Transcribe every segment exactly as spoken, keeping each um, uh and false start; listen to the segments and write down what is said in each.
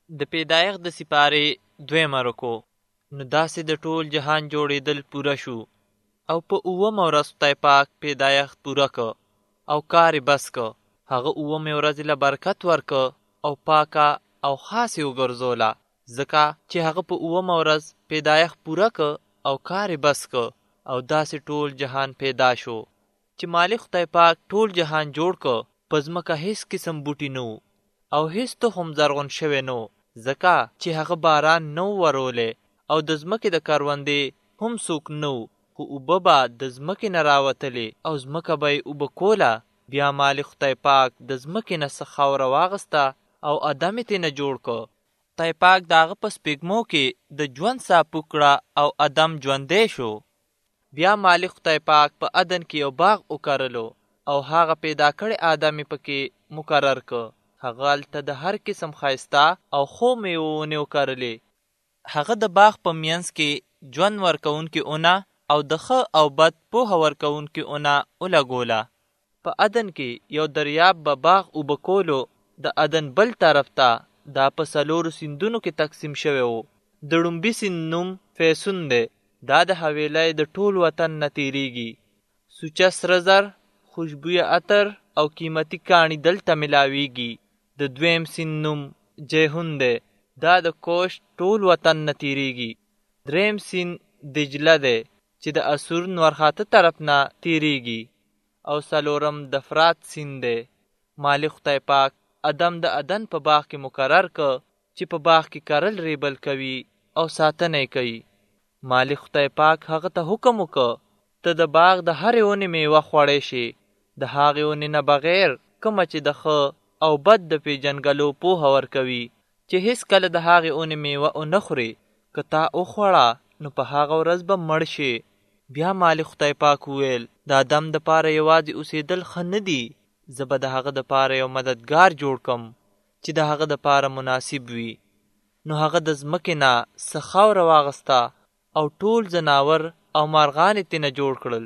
د پیدایښت د سپارې دویمه رکو. نو داسې د ټول جهان جوړېدل پوره شو او په اوومه ورځ خدای پاک پیدایښت پوره که او کار یې بس که. هغه اوومې ورځې له برکت ورکه او پاکه او خاصې وګرځوله، ځکه چې هغه په اوومه ورځ پیدایښت پوره که او کار یې بس که او داسې ټول جهان پیدا شو. چې مالک خدای پاک ټول جهان جوړ که، په ځمکه هیڅ قسم بوټي نه او هیڅ تخم زرغون شوی نه، ځکه چې هغه باران نه ورولی او د ځمکې د کروندې هم څوک نه و، خو اوبه به د ځمکې نه راوتلې او ځمکه به یې اوبه کوله. بیا مالک خدای پاک د ځمکې نه څه خاوره واغسته او ادم یې ترېنه جوړ که. خدای پاک د هغه په سپېږمو کې د ژوند ساه پوک کړه او ادم ژوندی شو. بیا مالک خدای پاک په عدن کې یو باغ وکرلو او هغه پیدا کړی ادم یې پکې مقرر که. هغه هلته د هر قسم ښایسته او ښو میوو ونې وکرلې. هغه د باغ په منځ کې ژوند ورکوونکې ونه او د ښه او بد پوهه ورکوونکې ونه ولګوله. په عدن کې یو دریاب به باغ اوبه کولو. د عدن بل طرف ته دا په څلورو سیندونو کې تقسیم شوی و. د ړومبي سیند نوم فیسون دی. دا د حویلی د ټول وطن نه تیریږي. سوچه سره زر، خوشبویه عطر او قیمتي کاڼي دلته ملاویږي. د دویم سیند نوم جیهون دی. دا د کوش ټول وطن نه تیریږي. دریم سیند دجله دی چې د اسور نورخاته طرف نه تیریږي. او څلورم د فرات سیند دی. مالک خدای پاک ادم د عدن په باغ کې مقرر که چې په باغ کې کرل ریبل کوي او ساتنه یې کوي. مالک خدای پاک هغه ته حکم وکړه، ته د باغ د هرې ونې میوه خوړی شي، د هغې ونې نه بغیر کومه چې د ښه او بد د پیژنګلو پوهه ورکوي، چې هیڅ کله د هغې ونې میوه ونه خوري. که تا وخوړه نو په هغه ورځ به مړ شي. بیا مالک خدای پاک وویل، د ادم دپاره یوازې اوسېدل ښه نه دي، زه به د هغه دپاره یو مددګار جوړ کم چې د هغه دپاره مناسب وي. نو هغه د ځمکې نه څه خاوره واغسته او ټول ځناور او مارغان یې ترېنه جوړ کړل.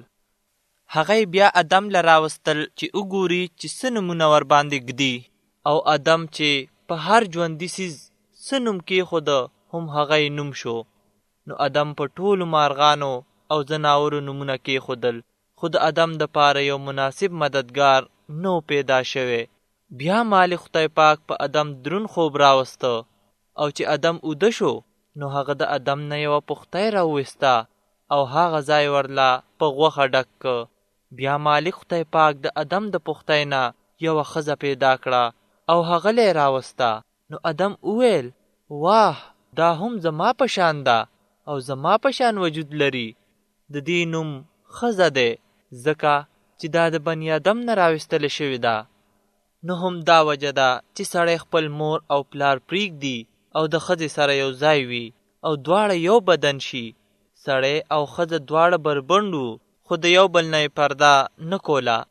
هغه یې بیا ادم له راوستل چې وګوري چې څه نومونه ورباندې ږدي. او ادم چې په هر ژوندي څیز څه نوم کېښوده هم هغه یې نوم شو. نو ادم په ټولو مارغانو او ځناورو نومونه کېښودل، خو د ادم دپاره یو مناسب مددګار نو پیدا شوی. بیا مالک خدای پاک په ادم درون خوب راوسته او چې ادم اوده شو نو هغه د ادم نه یوه پختی راوویسته او هغه ځای ورله په غوښه ډک که. بیا مالک خدای پاک د ادم د پختی نه یوه ښځه پیدا کړه او هغه له یې راوسته. نو ادم وویل، واه، دا هم زما په شان ده او زما په شان وجود لري. د دې نوم ښځه دی ځکه چې دا د بني ادم نه راویستله شوې ده. نو هم دا وجه ده چې سړی خپل مور او پلار پرېږدي او د ښځې سره یو ځای وي او دواړه یو بدن شي. سړی او ښځه دواړه بربنډ وو، خو د یو بل نه یې پرده نه کوله.